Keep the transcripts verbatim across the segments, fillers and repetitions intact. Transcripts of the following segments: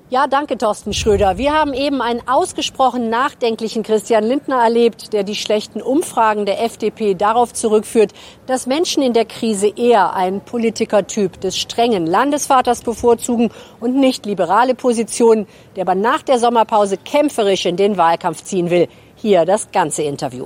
Ja, danke, Thorsten Schröder. Wir haben eben einen ausgesprochen nachdenklichen Christian Lindner erlebt, der die schlechten Umfragen der F D P darauf zurückführt, dass Menschen in der Krise eher einen Politikertyp des strengen Landesvaters bevorzugen und nicht liberale Positionen, der aber nach der Sommerpause kämpferisch in den Wahlkampf ziehen will. Hier das ganze Interview.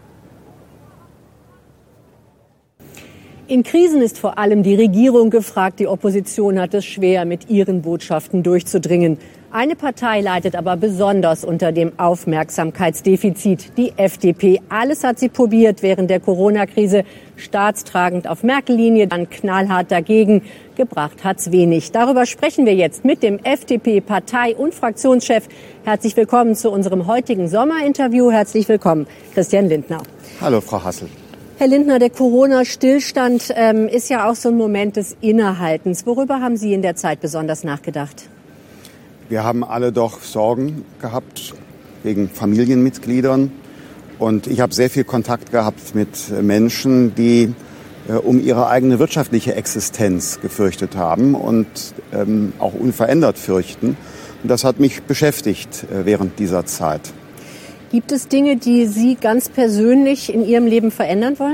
In Krisen ist vor allem die Regierung gefragt. Die Opposition hat es schwer, mit ihren Botschaften durchzudringen. Eine Partei leidet aber besonders unter dem Aufmerksamkeitsdefizit, die F D P. Alles hat sie probiert während der Corona-Krise. Staatstragend auf Merkel-Linie, dann knallhart dagegen. Gebracht hat's wenig. Darüber sprechen wir jetzt mit dem F D P-Partei- und Fraktionschef. Herzlich willkommen zu unserem heutigen Sommerinterview. Herzlich willkommen, Christian Lindner. Hallo, Frau Hassel. Herr Lindner, der Corona-Stillstand ähm, ist ja auch so ein Moment des Innehaltens. Worüber haben Sie in der Zeit besonders nachgedacht? Wir haben alle doch Sorgen gehabt wegen Familienmitgliedern. Und ich habe sehr viel Kontakt gehabt mit Menschen, die äh, um ihre eigene wirtschaftliche Existenz gefürchtet haben und ähm, auch unverändert fürchten. Und das hat mich beschäftigt äh, während dieser Zeit. Gibt es Dinge, die Sie ganz persönlich in Ihrem Leben verändern wollen?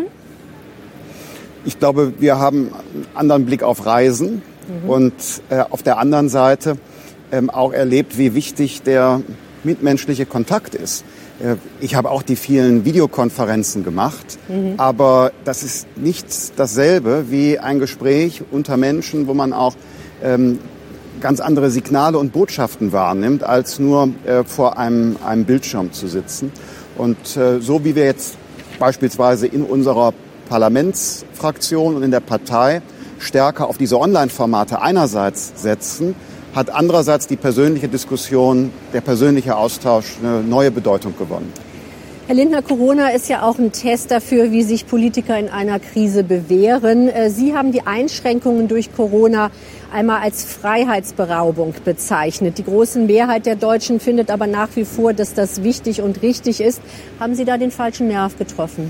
Ich glaube, wir haben einen anderen Blick auf Reisen mhm. und äh, auf der anderen Seite ähm, auch erlebt, wie wichtig der mitmenschliche Kontakt ist. Äh, ich habe auch die vielen Videokonferenzen gemacht, mhm. aber das ist nicht dasselbe wie ein Gespräch unter Menschen, wo man auch ähm, ganz andere Signale und Botschaften wahrnimmt, als nur äh, vor einem, einem Bildschirm zu sitzen. Und äh, so wie wir jetzt beispielsweise in unserer Parlamentsfraktion und in der Partei stärker auf diese Online-Formate einerseits setzen, hat andererseits die persönliche Diskussion, der persönliche Austausch eine neue Bedeutung gewonnen. Herr Lindner, Corona ist ja auch ein Test dafür, wie sich Politiker in einer Krise bewähren. Sie haben die Einschränkungen durch Corona einmal als Freiheitsberaubung bezeichnet. Die große Mehrheit der Deutschen findet aber nach wie vor, dass das wichtig und richtig ist. Haben Sie da den falschen Nerv getroffen?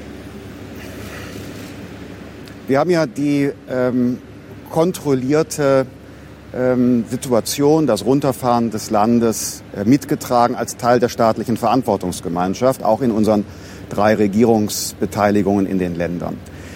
Wir haben ja die ähm, kontrollierte ähm, Situation, das Runterfahren des Landes äh, mitgetragen als Teil der staatlichen Verantwortungsgemeinschaft, auch in unseren drei Regierungsbeteiligungen in den Ländern.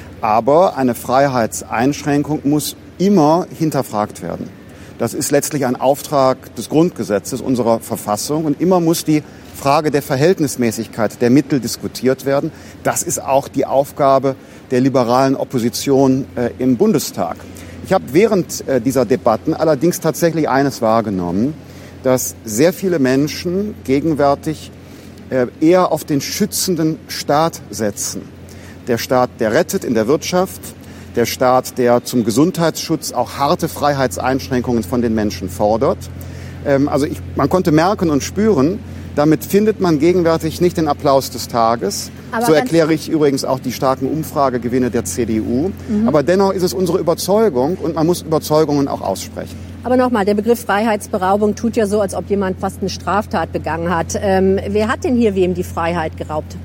Aber eine Freiheitseinschränkung muss immer hinterfragt werden. Das ist letztlich ein Auftrag des Grundgesetzes unserer Verfassung und immer muss die Frage der Verhältnismäßigkeit der Mittel diskutiert werden. Das ist auch die Aufgabe der liberalen Opposition äh, im Bundestag. Ich habe während äh, dieser Debatten allerdings tatsächlich eines wahrgenommen, dass sehr viele Menschen gegenwärtig äh, eher auf den schützenden Staat setzen. Der Staat, der rettet in der Wirtschaft, der Staat, der zum Gesundheitsschutz auch harte Freiheitseinschränkungen von den Menschen fordert. Ähm, also ich, man konnte merken und spüren, damit findet man gegenwärtig nicht den Applaus des Tages. Aber so erkläre ich übrigens auch die starken Umfragegewinne der C D U. Mhm. Aber dennoch ist es unsere Überzeugung und man muss Überzeugungen auch aussprechen. Aber nochmal, der Begriff Freiheitsberaubung tut ja so, als ob jemand fast eine Straftat begangen hat. Ähm, wer hat denn hier wem die Freiheit geraubt?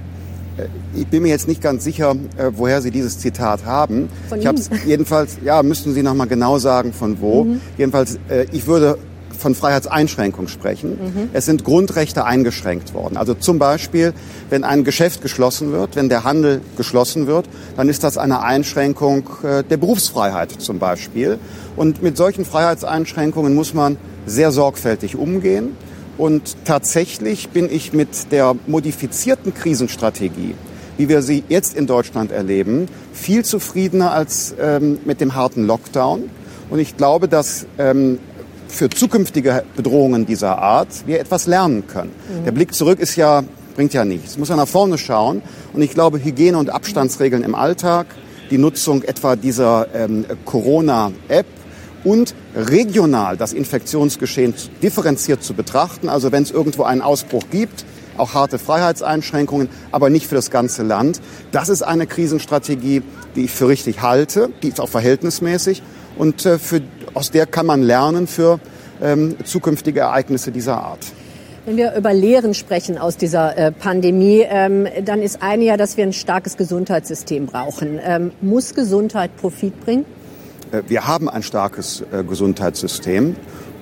Ich bin mir jetzt nicht ganz sicher, äh, woher Sie dieses Zitat haben. Von ich habe jedenfalls, ja, müssten Sie noch mal genau sagen, von wo. Mhm. Jedenfalls, äh, ich würde von Freiheitseinschränkung sprechen. Mhm. Es sind Grundrechte eingeschränkt worden. Also zum Beispiel, wenn ein Geschäft geschlossen wird, wenn der Handel geschlossen wird, dann ist das eine Einschränkung äh, der Berufsfreiheit zum Beispiel. Und mit solchen Freiheitseinschränkungen muss man sehr sorgfältig umgehen. Und tatsächlich bin ich mit der modifizierten Krisenstrategie, wie wir sie jetzt in Deutschland erleben, viel zufriedener als ähm, mit dem harten Lockdown. Und ich glaube, dass ähm, für zukünftige Bedrohungen dieser Art wir etwas lernen können. Mhm. Der Blick zurück ist ja, bringt ja nichts. Es muss ja nach vorne schauen. Und ich glaube, Hygiene- und Abstandsregeln im Alltag, die Nutzung etwa dieser ähm, Corona-App und regional das Infektionsgeschehen differenziert zu betrachten. Also wenn es irgendwo einen Ausbruch gibt, auch harte Freiheitseinschränkungen, aber nicht für das ganze Land. Das ist eine Krisenstrategie, die ich für richtig halte. Die ist auch verhältnismäßig. Und äh, für, aus der kann man lernen für ähm, zukünftige Ereignisse dieser Art. Wenn wir über Lehren sprechen aus dieser äh, Pandemie, ähm, dann ist eine ja, dass wir ein starkes Gesundheitssystem brauchen. Ähm, muss Gesundheit Profit bringen? Äh, wir haben ein starkes äh, Gesundheitssystem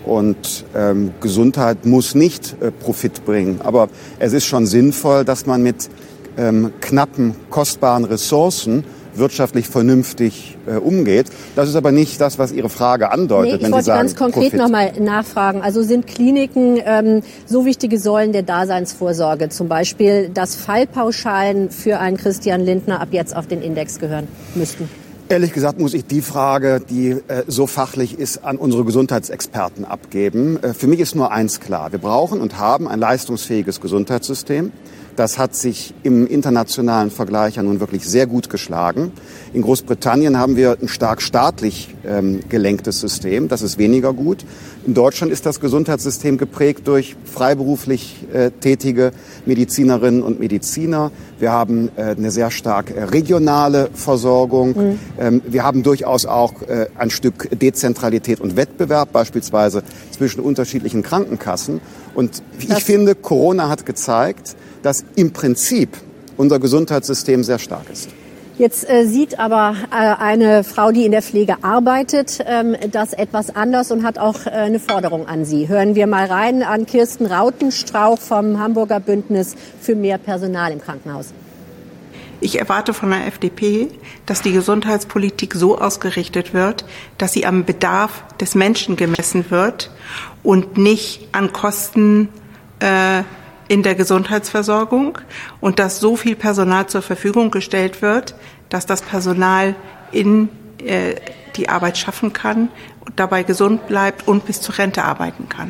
Und ähm, Gesundheit muss nicht äh, Profit bringen. Aber es ist schon sinnvoll, dass man mit ähm, knappen, kostbaren Ressourcen wirtschaftlich vernünftig äh, umgeht. Das ist aber nicht das, was Ihre Frage andeutet. Nee, ich wollte ganz konkret nochmal nachfragen. Also sind Kliniken ähm, so wichtige Säulen der Daseinsvorsorge, zum Beispiel, dass Fallpauschalen für einen Christian Lindner ab jetzt auf den Index gehören müssten? Ehrlich gesagt muss ich die Frage, die äh, so fachlich ist, an unsere Gesundheitsexperten abgeben. Äh, für mich ist nur eins klar. Wir brauchen und haben ein leistungsfähiges Gesundheitssystem. Das hat sich im internationalen Vergleich ja nun wirklich sehr gut geschlagen. In Großbritannien haben wir ein stark staatlich ähm, gelenktes System. Das ist weniger gut. In Deutschland ist das Gesundheitssystem geprägt durch freiberuflich äh, tätige Medizinerinnen und Mediziner. Wir haben äh, eine sehr stark äh, regionale Versorgung. Mhm. Ähm, wir haben durchaus auch äh, ein Stück Dezentralität und Wettbewerb, beispielsweise zwischen unterschiedlichen Krankenkassen. Und ich das finde, Corona hat gezeigt, dass im Prinzip unser Gesundheitssystem sehr stark ist. Jetzt äh, sieht aber äh, eine Frau, die in der Pflege arbeitet, ähm, das etwas anders und hat auch äh, eine Forderung an Sie. Hören wir mal rein an Kirsten Rautenstrauch vom Hamburger Bündnis für mehr Personal im Krankenhaus. Ich erwarte von der F D P, dass die Gesundheitspolitik so ausgerichtet wird, dass sie am Bedarf des Menschen gemessen wird und nicht an Kosten äh, in der Gesundheitsversorgung und dass so viel Personal zur Verfügung gestellt wird, dass das Personal in äh, die Arbeit schaffen kann, dabei gesund bleibt und bis zur Rente arbeiten kann.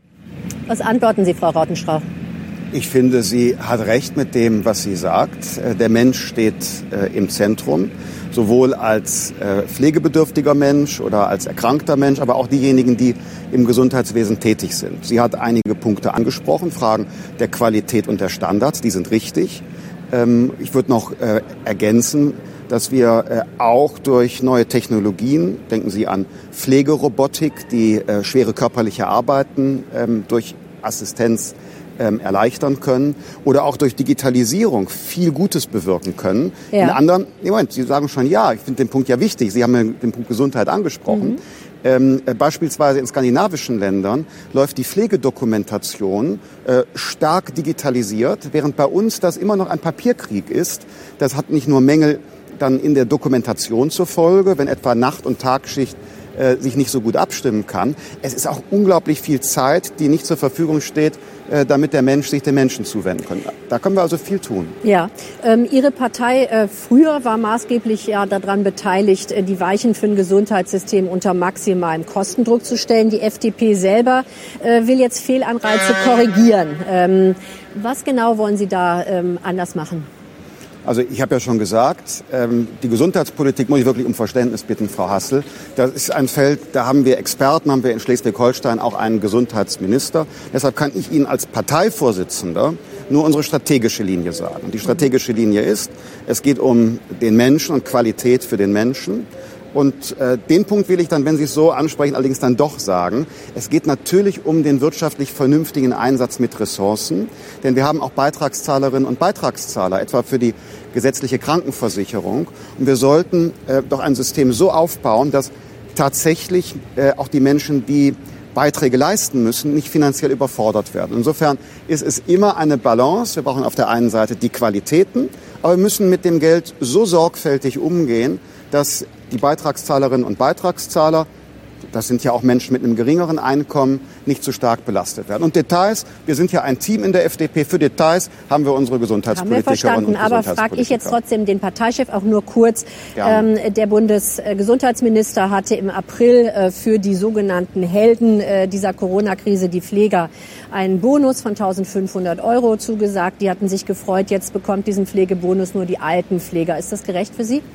Was antworten Sie, Frau Rautenstrauch? Ich finde, sie hat recht mit dem, was sie sagt. Der Mensch steht äh, im Zentrum, sowohl als äh, pflegebedürftiger Mensch oder als erkrankter Mensch, aber auch diejenigen, die im Gesundheitswesen tätig sind. Sie hat einige Punkte angesprochen, Fragen der Qualität und der Standards, die sind richtig. Ähm, ich würde noch äh, ergänzen, dass wir äh, auch durch neue Technologien, denken Sie an Pflegerobotik, die äh, schwere körperliche Arbeiten ähm, durch Assistenz erleichtern können oder auch durch Digitalisierung viel Gutes bewirken können. Ja. In anderen, nee, Moment, Sie sagen schon ja, ich finde den Punkt ja wichtig. Sie haben ja den Punkt Gesundheit angesprochen. Mhm. Ähm, äh, beispielsweise in skandinavischen Ländern läuft die Pflegedokumentation äh, stark digitalisiert, während bei uns das immer noch ein Papierkrieg ist. Das hat nicht nur Mängel dann in der Dokumentation zur Folge, wenn etwa Nacht- und Tagschicht äh, sich nicht so gut abstimmen kann. Es ist auch unglaublich viel Zeit, die nicht zur Verfügung steht, äh, damit der Mensch sich den Menschen zuwenden kann. Da können wir also viel tun. Ja, ähm, Ihre Partei äh, früher war maßgeblich ja daran beteiligt, äh, die Weichen für ein Gesundheitssystem unter maximalem Kostendruck zu stellen. Die F D P selber äh, will jetzt Fehlanreize korrigieren. Ähm, was genau wollen Sie da ähm, anders machen? Also ich habe ja schon gesagt, ähm, die Gesundheitspolitik muss ich wirklich um Verständnis bitten, Frau Hassel. Das ist ein Feld, da haben wir Experten, haben wir in Schleswig-Holstein auch einen Gesundheitsminister. Deshalb kann ich Ihnen als Parteivorsitzender nur unsere strategische Linie sagen. Und die strategische Linie ist, es geht um den Menschen und Qualität für den Menschen. Und äh, den Punkt will ich dann, wenn Sie es so ansprechen, allerdings dann doch sagen. Es geht natürlich um den wirtschaftlich vernünftigen Einsatz mit Ressourcen. Denn wir haben auch Beitragszahlerinnen und Beitragszahler, etwa für die gesetzliche Krankenversicherung. Und wir sollten äh, doch ein System so aufbauen, dass tatsächlich äh, auch die Menschen, die Beiträge leisten müssen, nicht finanziell überfordert werden. Insofern ist es immer eine Balance. Wir brauchen auf der einen Seite die Qualitäten, aber wir müssen mit dem Geld so sorgfältig umgehen, dass die Beitragszahlerinnen und Beitragszahler, das sind ja auch Menschen mit einem geringeren Einkommen, nicht zu stark belastet werden. Und Details, wir sind ja ein Team in der F D P, für Details haben wir unsere Gesundheitspolitikerinnen und Gesundheitspolitiker. Aber frage ich jetzt trotzdem den Parteichef auch nur kurz. Ähm, der Bundesgesundheitsminister hatte im April äh, für die sogenannten Helden äh, dieser Corona-Krise, die Pfleger, einen Bonus von eintausendfünfhundert Euro zugesagt. Die hatten sich gefreut, jetzt bekommt diesen Pflegebonus nur die Altenpfleger. Ist das gerecht für Sie?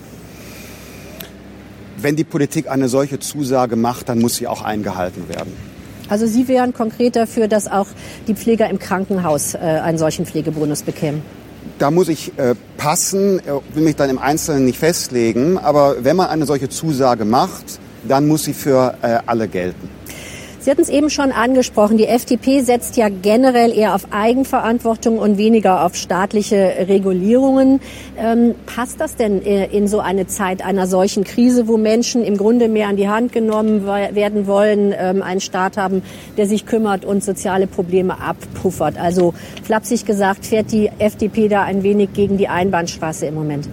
Wenn die Politik eine solche Zusage macht, dann muss sie auch eingehalten werden. Also Sie wären konkret dafür, dass auch die Pfleger im Krankenhaus äh, einen solchen Pflegebonus bekämen? Da muss ich äh, passen, will mich dann im Einzelnen nicht festlegen. Aber wenn man eine solche Zusage macht, dann muss sie für äh, alle gelten. Sie hatten es eben schon angesprochen. Die F D P setzt ja generell eher auf Eigenverantwortung und weniger auf staatliche Regulierungen. Ähm, passt das denn in so eine Zeit einer solchen Krise, wo Menschen im Grunde mehr an die Hand genommen werden wollen, ähm, einen Staat haben, der sich kümmert und soziale Probleme abpuffert? Also flapsig gesagt, fährt die F D P da ein wenig gegen die Einbahnstraße im Moment?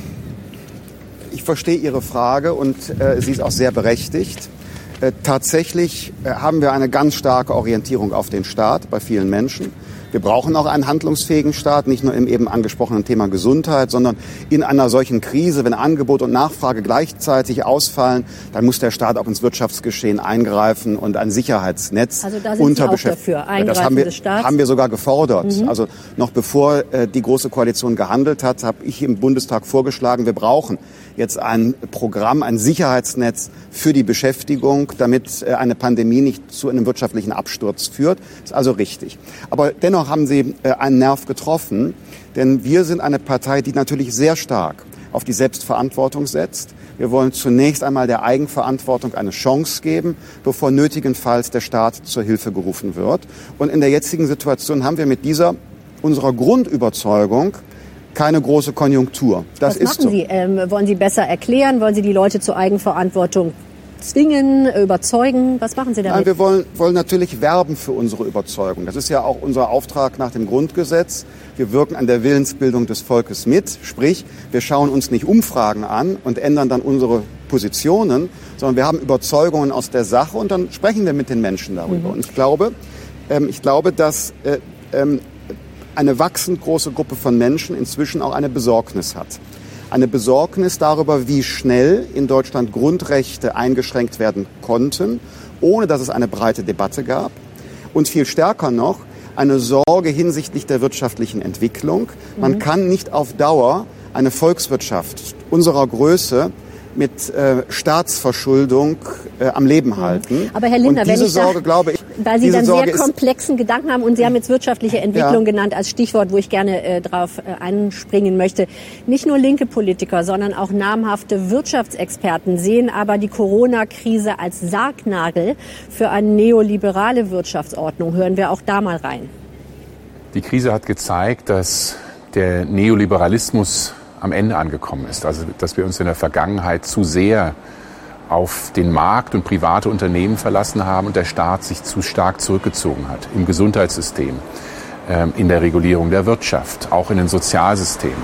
Ich verstehe Ihre Frage und äh, sie ist auch sehr berechtigt. Äh, tatsächlich äh, haben wir eine ganz starke Orientierung auf den Staat bei vielen Menschen. Wir brauchen auch einen handlungsfähigen Staat, nicht nur im eben angesprochenen Thema Gesundheit, sondern in einer solchen Krise, wenn Angebot und Nachfrage gleichzeitig ausfallen, dann muss der Staat auch ins Wirtschaftsgeschehen eingreifen und ein Sicherheitsnetz also da sind Sie auch dafür, Eingreifen das haben wir, des Staats? haben wir sogar gefordert. Mhm. Also noch bevor äh, die Große Koalition gehandelt hat, habe ich im Bundestag vorgeschlagen, wir brauchen jetzt ein Programm, ein Sicherheitsnetz für die Beschäftigung, damit äh, eine Pandemie nicht zu einem wirtschaftlichen Absturz führt. Das ist also richtig. Aber dennoch haben Sie äh, einen Nerv getroffen, denn wir sind eine Partei, die natürlich sehr stark auf die Selbstverantwortung setzt. Wir wollen zunächst einmal der Eigenverantwortung eine Chance geben, bevor nötigenfalls der Staat zur Hilfe gerufen wird. Und in der jetzigen Situation haben wir mit dieser unserer Grundüberzeugung keine große Konjunktur. Das Was ist machen so. Sie? Ähm, wollen Sie besser erklären? Wollen Sie die Leute zur Eigenverantwortung zwingen, überzeugen? Was machen Sie damit? Nein, wir wollen, wollen natürlich werben für unsere Überzeugung. Das ist ja auch unser Auftrag nach dem Grundgesetz. Wir wirken an der Willensbildung des Volkes mit. Sprich, wir schauen uns nicht Umfragen an und ändern dann unsere Positionen, sondern wir haben Überzeugungen aus der Sache und dann sprechen wir mit den Menschen darüber. Mhm. Und ich glaube, ähm, ich glaube, dass äh, ähm, eine wachsend große Gruppe von Menschen inzwischen auch eine Besorgnis hat. Eine Besorgnis darüber, wie schnell in Deutschland Grundrechte eingeschränkt werden konnten, ohne dass es eine breite Debatte gab. Und viel stärker noch, eine Sorge hinsichtlich der wirtschaftlichen Entwicklung. Man mhm. kann nicht auf Dauer eine Volkswirtschaft unserer Größe mit äh, Staatsverschuldung äh, am Leben halten. Aber Herr Lindner, und diese wenn ich Sorge, sag, glaube ich, weil Sie dann Sorge sehr komplexen Gedanken haben und Sie haben jetzt wirtschaftliche Entwicklung ja. genannt als Stichwort, wo ich gerne äh, drauf äh, einspringen möchte. Nicht nur linke Politiker, sondern auch namhafte Wirtschaftsexperten sehen aber die Corona-Krise als Sargnagel für eine neoliberale Wirtschaftsordnung. Hören wir auch da mal rein. Die Krise hat gezeigt, dass der Neoliberalismus am Ende angekommen ist. Also, dass wir uns in der Vergangenheit zu sehr auf den Markt und private Unternehmen verlassen haben und der Staat sich zu stark zurückgezogen hat. Im Gesundheitssystem, in der Regulierung der Wirtschaft, auch in den Sozialsystemen.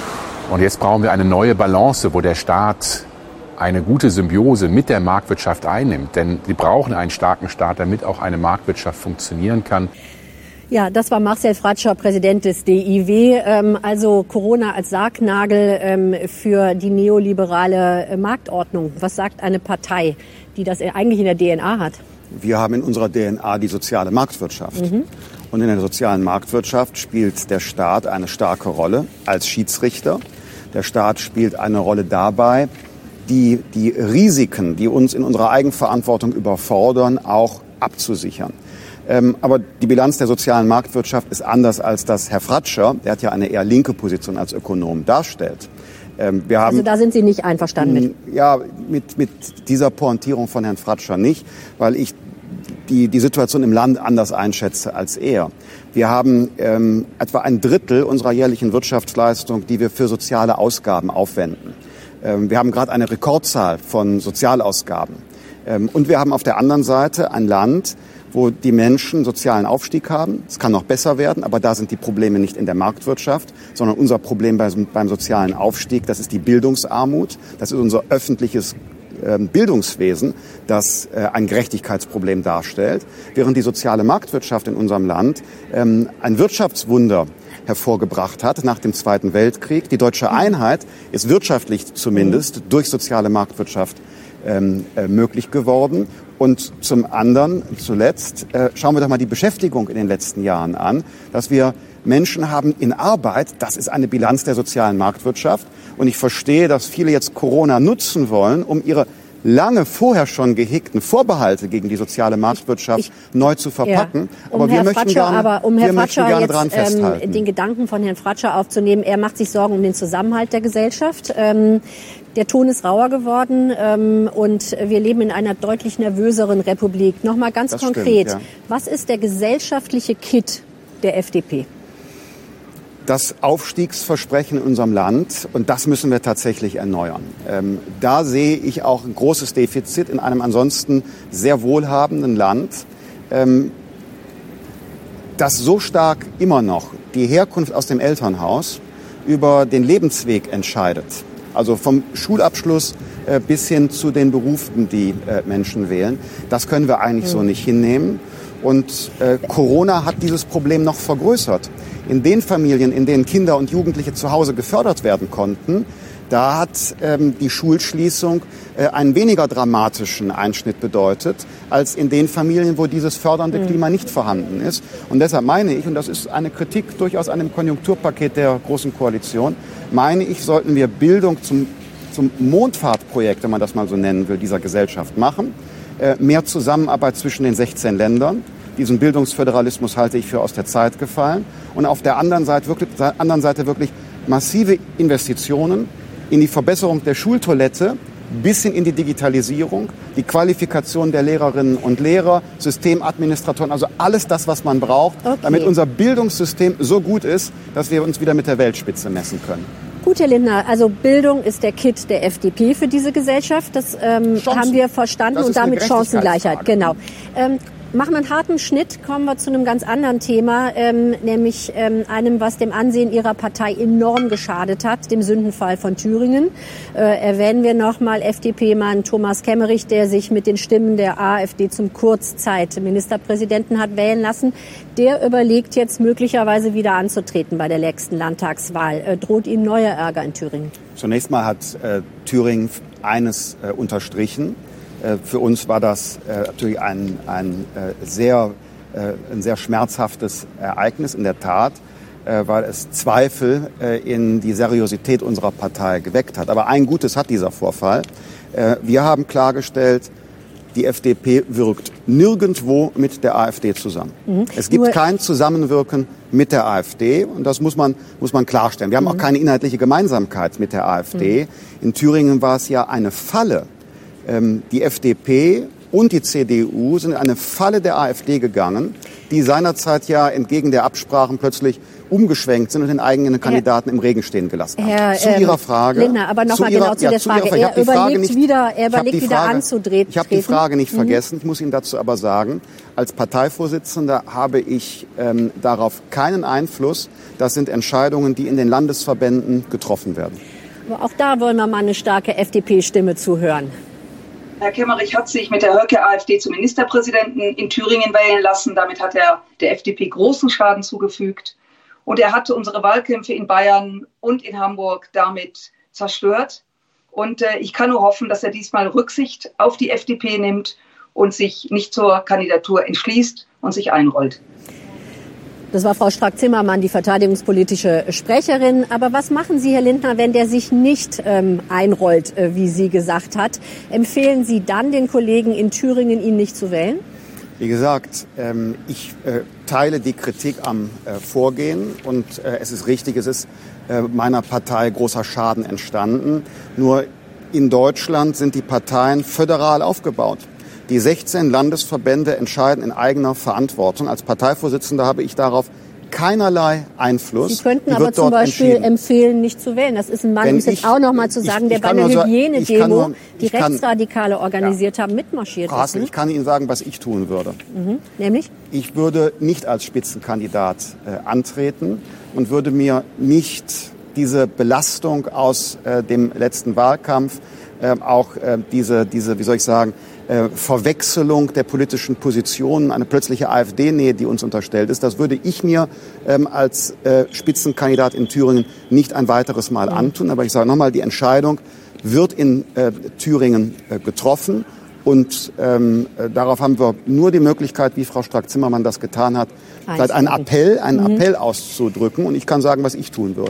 Und jetzt brauchen wir eine neue Balance, wo der Staat eine gute Symbiose mit der Marktwirtschaft einnimmt. Denn wir brauchen einen starken Staat, damit auch eine Marktwirtschaft funktionieren kann. Ja, das war Marcel Fratscher, Präsident des D I W. Ähm, also Corona als Sargnagel ähm, für die neoliberale äh, Marktordnung. Was sagt eine Partei, die das eigentlich in der D N A hat? Wir haben in unserer D N A die soziale Marktwirtschaft. Mhm. Und in der sozialen Marktwirtschaft spielt der Staat eine starke Rolle als Schiedsrichter. Der Staat spielt eine Rolle dabei, die, die Risiken, die uns in unserer Eigenverantwortung überfordern, auch abzusichern. Ähm, aber die Bilanz der sozialen Marktwirtschaft ist anders, als das Herr Fratscher, der hat ja eine eher linke Position als Ökonom, darstellt. Ähm, wir haben, also da sind Sie nicht einverstanden mit? Ja, mit, mit dieser Pointierung von Herrn Fratscher nicht, weil ich die, die Situation im Land anders einschätze als er. Wir haben ähm, etwa ein Drittel unserer jährlichen Wirtschaftsleistung, die wir für soziale Ausgaben aufwenden. Ähm, wir haben gerade eine Rekordzahl von Sozialausgaben. Ähm, und wir haben auf der anderen Seite ein Land, wo die Menschen sozialen Aufstieg haben. Es kann noch besser werden, aber da sind die Probleme nicht in der Marktwirtschaft, sondern unser Problem beim, beim sozialen Aufstieg, das ist die Bildungsarmut, das ist unser öffentliches äh, Bildungswesen, das äh, ein Gerechtigkeitsproblem darstellt, während die soziale Marktwirtschaft in unserem Land ähm, ein Wirtschaftswunder hervorgebracht hat nach dem Zweiten Weltkrieg. Die deutsche Einheit ist wirtschaftlich zumindest durch soziale Marktwirtschaft ähm, äh, möglich geworden. Und zum anderen, zuletzt, äh, schauen wir doch mal die Beschäftigung in den letzten Jahren an, dass wir Menschen haben in Arbeit, das ist eine Bilanz der sozialen Marktwirtschaft. Und ich verstehe, dass viele jetzt Corona nutzen wollen, um ihre lange vorher schon gehegten Vorbehalte gegen die soziale Marktwirtschaft ich, neu zu verpacken. Ja, um aber wir möchten Fratscher, gerne, aber um Herr wir möchten gerne jetzt, dran festhalten. Ähm, den Gedanken von Herrn Fratscher aufzunehmen, er macht sich Sorgen um den Zusammenhalt der Gesellschaft. Ähm, der Ton ist rauer geworden ähm, und wir leben in einer deutlich nervöseren Republik. Nochmal ganz das konkret, stimmt, ja. Was ist der gesellschaftliche Kit der F D P? Das Aufstiegsversprechen in unserem Land, und das müssen wir tatsächlich erneuern. Ähm, da sehe ich auch ein großes Defizit in einem ansonsten sehr wohlhabenden Land, ähm, das so stark immer noch die Herkunft aus dem Elternhaus über den Lebensweg entscheidet. Also vom Schulabschluss äh, bis hin zu den Berufen, die äh, Menschen wählen. Das können wir eigentlich mhm. so nicht hinnehmen. Und äh, Corona hat dieses Problem noch vergrößert. In den Familien, in denen Kinder und Jugendliche zu Hause gefördert werden konnten, da hat ähm, die Schulschließung äh, einen weniger dramatischen Einschnitt bedeutet, als in den Familien, wo dieses fördernde Klima nicht vorhanden ist. Und deshalb meine ich, und das ist eine Kritik durchaus an dem Konjunkturpaket der Großen Koalition, meine ich, sollten wir Bildung zum, zum Mondfahrtprojekt, wenn man das mal so nennen will, dieser Gesellschaft machen. Äh, mehr Zusammenarbeit zwischen den sechzehn Ländern. Diesen Bildungsföderalismus halte ich für aus der Zeit gefallen. Und auf der anderen Seite wirklich, anderen Seite wirklich massive Investitionen in die Verbesserung der Schultoilette bis hin in die Digitalisierung, die Qualifikation der Lehrerinnen und Lehrer, Systemadministratoren, also alles das, was man braucht, okay. damit unser Bildungssystem so gut ist, dass wir uns wieder mit der Weltspitze messen können. Gut, Herr Lindner, also Bildung ist der Kit der F D P für diese Gesellschaft. Das ähm, haben wir verstanden und damit Chancengleichheit. Genau. Ähm, Machen wir einen harten Schnitt, kommen wir zu einem ganz anderen Thema, ähm, nämlich ähm, einem, was dem Ansehen Ihrer Partei enorm geschadet hat, dem Sündenfall von Thüringen. Äh, erwähnen wir nochmal F D P-Mann Thomas Kemmerich, der sich mit den Stimmen der AfD zum Kurzzeit-Ministerpräsidenten hat wählen lassen. Der überlegt jetzt möglicherweise wieder anzutreten bei der nächsten Landtagswahl. Äh, droht Ihnen neuer Ärger in Thüringen? Zunächst mal hat äh, Thüringen eines äh, unterstrichen. Für uns war das äh, natürlich ein, ein, äh, sehr, äh, ein sehr schmerzhaftes Ereignis, in der Tat, äh, weil es Zweifel äh, in die Seriosität unserer Partei geweckt hat. Aber ein Gutes hat dieser Vorfall. Äh, wir haben klargestellt, die F D P wirkt nirgendwo mit der AfD zusammen. Mhm. Es gibt Nur kein Zusammenwirken mit der AfD und das muss man, muss man klarstellen. Wir haben mhm. auch keine inhaltliche Gemeinsamkeit mit der AfD. Mhm. In Thüringen war es ja eine Falle. Die F D P und die C D U sind in eine Falle der AfD gegangen, die seinerzeit ja entgegen der Absprachen plötzlich umgeschwenkt sind und den eigenen Kandidaten Herr, im Regen stehen gelassen haben. Herr, zu Ihrer Frage. Lindner, aber nochmal genau zu ja, der Frage. Er überlegt Frage nicht, wieder, er überlegt wieder Frage, anzutreten. Ich habe die Frage nicht mhm. vergessen. Ich muss Ihnen dazu aber sagen, als Parteivorsitzender habe ich ähm, darauf keinen Einfluss. Das sind Entscheidungen, die in den Landesverbänden getroffen werden. Aber auch da wollen wir mal eine starke F D P-Stimme zuhören. Herr Kemmerich hat sich mit der Höcke-AfD zum Ministerpräsidenten in Thüringen wählen lassen. Damit hat er der F D P großen Schaden zugefügt. Und er hatte unsere Wahlkämpfe in Bayern und in Hamburg damit zerstört. Und äh, ich kann nur hoffen, dass er diesmal Rücksicht auf die F D P nimmt und sich nicht zur Kandidatur entschließt und sich einrollt. Das war Frau Strack-Zimmermann, die verteidigungspolitische Sprecherin. Aber was machen Sie, Herr Lindner, wenn der sich nicht ähm, einrollt, äh, wie sie gesagt hat? Empfehlen Sie dann den Kollegen in Thüringen, ihn nicht zu wählen? Wie gesagt, ähm, ich äh, teile die Kritik am äh, Vorgehen und äh, es ist richtig, es ist äh, meiner Partei großer Schaden entstanden. Nur in Deutschland sind die Parteien föderal aufgebaut. Die sechzehn Landesverbände entscheiden in eigener Verantwortung. Als Parteivorsitzender habe ich darauf keinerlei Einfluss. Sie könnten aber zum Beispiel empfehlen, nicht zu wählen. Das ist ein Mann, um es jetzt auch noch mal zu sagen, ich, ich der bei einer Hygienedemo, die Rechtsradikale organisiert ja. haben, mitmarschiert Frau ist. Ne? Ich kann Ihnen sagen, was ich tun würde. Mhm. Nämlich? Ich würde nicht als Spitzenkandidat äh, antreten und würde mir nicht diese Belastung aus äh, dem letzten Wahlkampf, äh, auch äh, diese, diese, wie soll ich sagen, Äh, Verwechselung der politischen Positionen, eine plötzliche AfD-Nähe, die uns unterstellt ist. Das würde ich mir ähm, als äh, Spitzenkandidat in Thüringen nicht ein weiteres Mal antun. Aber ich sage nochmal, die Entscheidung wird in äh, Thüringen äh, getroffen. Und ähm, äh, darauf haben wir nur die Möglichkeit, wie Frau Strack-Zimmermann das getan hat, vielleicht einen Appell, einen mhm. Appell auszudrücken. Und ich kann sagen, was ich tun würde.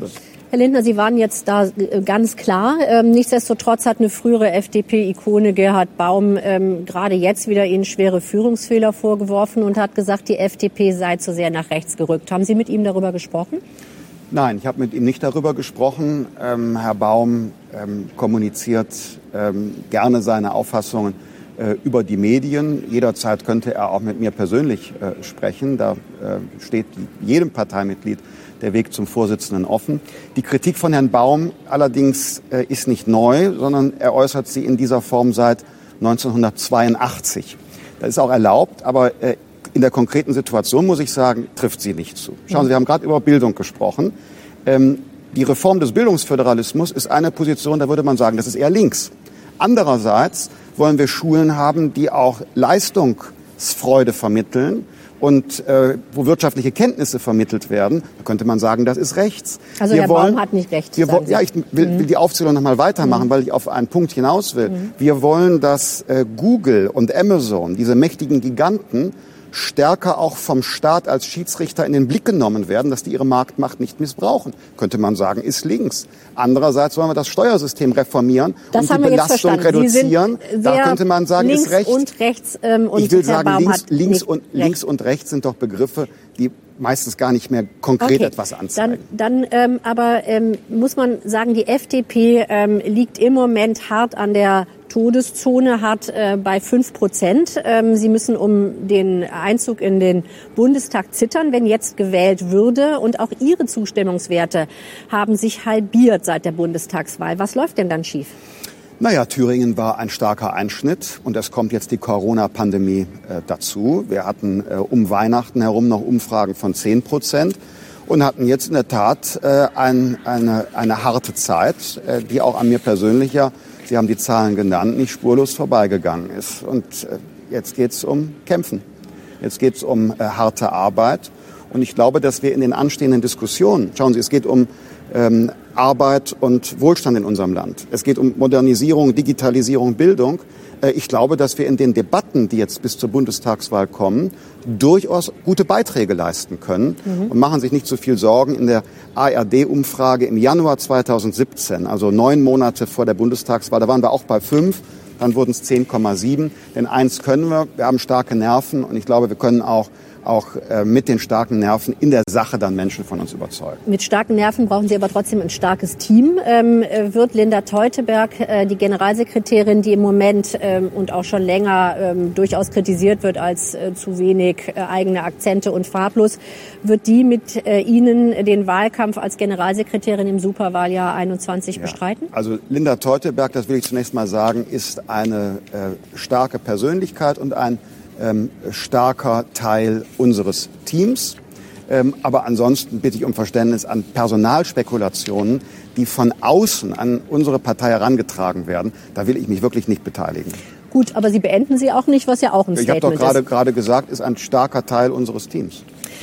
Herr Lindner, Sie waren jetzt da ganz klar. Ähm, nichtsdestotrotz hat eine frühere F D P-Ikone, Gerhard Baum, ähm, gerade jetzt wieder Ihnen schwere Führungsfehler vorgeworfen und hat gesagt, die F D P sei zu sehr nach rechts gerückt. Haben Sie mit ihm darüber gesprochen? Nein, ich habe mit ihm nicht darüber gesprochen. Ähm, Herr Baum ähm, kommuniziert ähm, gerne seine Auffassungen äh, über die Medien. Jederzeit könnte er auch mit mir persönlich äh, sprechen. Da äh, steht jedem Parteimitglied der Weg zum Vorsitzenden offen. Die Kritik von Herrn Baum allerdings äh, ist nicht neu, sondern er äußert sie in dieser Form seit neunzehnhundertzweiundachtzig. Das ist auch erlaubt, aber äh, in der konkreten Situation, muss ich sagen, trifft sie nicht zu. Schauen Sie, wir haben gerade über Bildung gesprochen. Ähm, die Reform des Bildungsföderalismus ist eine Position, da würde man sagen, das ist eher links. Andererseits wollen wir Schulen haben, die auch Leistungsfreude vermitteln und äh, wo wirtschaftliche Kenntnisse vermittelt werden, da könnte man sagen, das ist rechts. Also wir Herr wollen, Baum hat nicht recht. Wir wollen, ja, ich will, will die Aufzählung noch mal weitermachen, mhm. weil ich auf einen Punkt hinaus will. Mhm. Wir wollen, dass äh, Google und Amazon, diese mächtigen Giganten, stärker auch vom Staat als Schiedsrichter in den Blick genommen werden, dass die ihre Marktmacht nicht missbrauchen. Könnte man sagen, ist links. Andererseits wollen wir das Steuersystem reformieren das und die Belastung reduzieren. Da könnte man sagen, links ist rechts. Und rechts, ähm, und ich will Herr sagen, Baum links, links, und, recht. links und rechts sind doch Begriffe, die meistens gar nicht mehr konkret okay. etwas anzeigen. Dann, dann ähm, aber ähm, muss man sagen, die F D P ähm, liegt im Moment hart an der Todeszone, hat äh, bei fünf Prozent. Ähm, Sie müssen um den Einzug in den Bundestag zittern, wenn jetzt gewählt würde. Und auch Ihre Zustimmungswerte haben sich halbiert seit der Bundestagswahl. Was läuft denn dann schief? Naja, Thüringen war ein starker Einschnitt und es kommt jetzt die Corona-Pandemie äh, dazu. Wir hatten äh, um Weihnachten herum noch Umfragen von zehn Prozent und hatten jetzt in der Tat äh, ein, eine, eine harte Zeit, äh, die auch an mir persönlich ja, Sie haben die Zahlen genannt, nicht spurlos vorbeigegangen ist. Und äh, jetzt geht es um Kämpfen. Jetzt geht es um äh, harte Arbeit. Und ich glaube, dass wir in den anstehenden Diskussionen, schauen Sie, es geht um ähm, Arbeit und Wohlstand in unserem Land. Es geht um Modernisierung, Digitalisierung, Bildung. Äh, ich glaube, dass wir in den Debatten, die jetzt bis zur Bundestagswahl kommen, durchaus gute Beiträge leisten können. Mhm. Und machen sich nicht so viel Sorgen. In der A R D-Umfrage im Januar zweitausendsiebzehn, also neun Monate vor der Bundestagswahl, da waren wir auch bei fünf. Dann wurden es zehn Komma sieben. Denn eins können wir, wir haben starke Nerven und ich glaube, wir können auch auch äh, mit den starken Nerven in der Sache dann Menschen von uns überzeugen. Mit starken Nerven brauchen Sie aber trotzdem ein starkes Team. Ähm, wird Linda Teuteberg, äh, die Generalsekretärin, die im Moment ähm, und auch schon länger ähm, durchaus kritisiert wird als äh, zu wenig äh, eigene Akzente und farblos, wird die mit äh, Ihnen den Wahlkampf als Generalsekretärin im Superwahljahr einundzwanzig ja. bestreiten? Also Linda Teuteberg, das will ich zunächst mal sagen, ist eine äh, starke Persönlichkeit und ein Ähm, starker Teil unseres Teams. Ähm, aber ansonsten bitte ich um Verständnis an Personalspekulationen, die von außen an unsere Partei herangetragen werden. Da will ich mich wirklich nicht beteiligen. Gut, aber Sie beenden sie auch nicht, was ja auch ein ich Statement ist. Ich habe doch gerade gerade gesagt, ist ein starker Teil unseres Teams.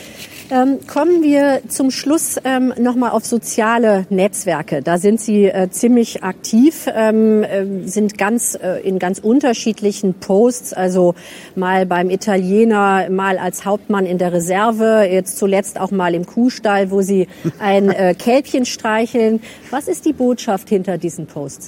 Ähm, kommen wir zum Schluss ähm, nochmal auf soziale Netzwerke. Da sind Sie äh, ziemlich aktiv, ähm, äh, sind ganz äh, in ganz unterschiedlichen Posts, also mal beim Italiener, mal als Hauptmann in der Reserve, jetzt zuletzt auch mal im Kuhstall, wo Sie ein äh, Kälbchen streicheln. Was ist die Botschaft hinter diesen Posts?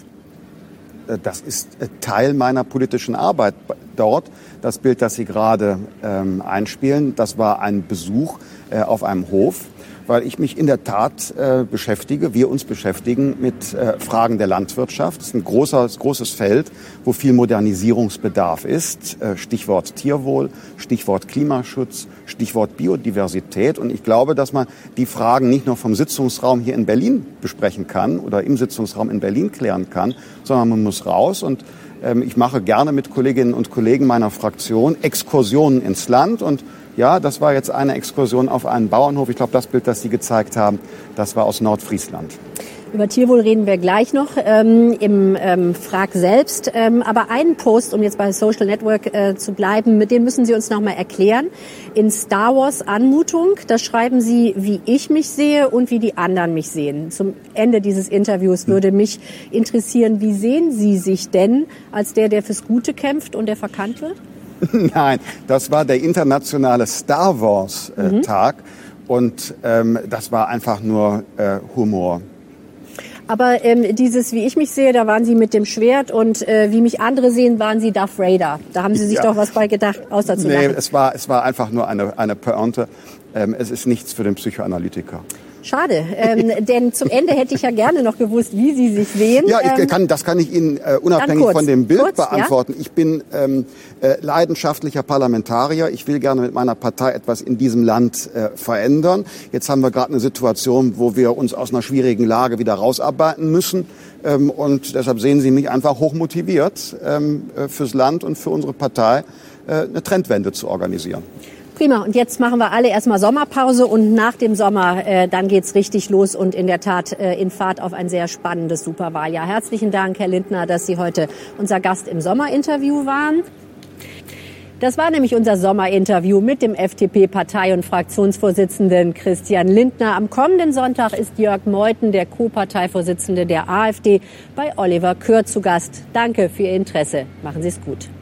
Das ist Teil meiner politischen Arbeit dort. Das Bild, das Sie gerade ähm, einspielen, das war ein Besuch äh, auf einem Hof, weil ich mich in der Tat äh, beschäftige, wir uns beschäftigen mit äh, Fragen der Landwirtschaft. Das ist ein großes, großes Feld, wo viel Modernisierungsbedarf ist. Äh, Stichwort Tierwohl, Stichwort Klimaschutz, Stichwort Biodiversität. Und ich glaube, dass man die Fragen nicht nur vom Sitzungsraum hier in Berlin besprechen kann oder im Sitzungsraum in Berlin klären kann, sondern man muss raus. Und ähm, ich mache gerne mit Kolleginnen und Kollegen meiner Fraktion Exkursionen ins Land. Und ja, das war jetzt eine Exkursion auf einen Bauernhof. Ich glaube, das Bild, das Sie gezeigt haben, das war aus Nordfriesland. Über Tierwohl reden wir gleich noch ähm, im ähm, Frag selbst. Ähm, aber einen Post, um jetzt bei Social Network äh, zu bleiben, mit dem müssen Sie uns noch mal erklären. In Star Wars Anmutung, da schreiben Sie, wie ich mich sehe und wie die anderen mich sehen. Zum Ende dieses Interviews würde mich interessieren, wie sehen Sie sich denn als der, der fürs Gute kämpft und der verkannt wird? Nein, das war der internationale Star Wars äh, mhm. Tag und ähm, das war einfach nur äh, Humor. Aber ähm, dieses, wie ich mich sehe, da waren Sie mit dem Schwert und äh, wie mich andere sehen, waren Sie Darth Vader. Da haben Sie sich ja. doch was bei gedacht, außer zu nee, lachen. es war, es war einfach nur eine, eine Pointe. Ähm, es ist nichts für den Psychoanalytiker. Schade, ähm, denn zum Ende hätte ich ja gerne noch gewusst, wie Sie sich sehen. Ja, ich ähm, kann, das kann ich Ihnen äh, unabhängig kurz, von dem Bild kurz, beantworten. Ja? Ich bin ähm, äh, leidenschaftlicher Parlamentarier. Ich will gerne mit meiner Partei etwas in diesem Land äh, verändern. Jetzt haben wir gerade eine Situation, wo wir uns aus einer schwierigen Lage wieder rausarbeiten müssen. Ähm, und deshalb sehen Sie mich einfach hochmotiviert, ähm, äh, fürs Land und für unsere Partei äh, eine Trendwende zu organisieren. Prima. Und jetzt machen wir alle erstmal Sommerpause und nach dem Sommer, äh, dann geht's richtig los und in der Tat äh, in Fahrt auf ein sehr spannendes Superwahljahr. Herzlichen Dank, Herr Lindner, dass Sie heute unser Gast im Sommerinterview waren. Das war nämlich unser Sommerinterview mit dem F D P-Partei- und Fraktionsvorsitzenden Christian Lindner. Am kommenden Sonntag ist Jörg Meuthen, der Co-Parteivorsitzende der AfD, bei Oliver Kürr zu Gast. Danke für Ihr Interesse. Machen Sie es gut.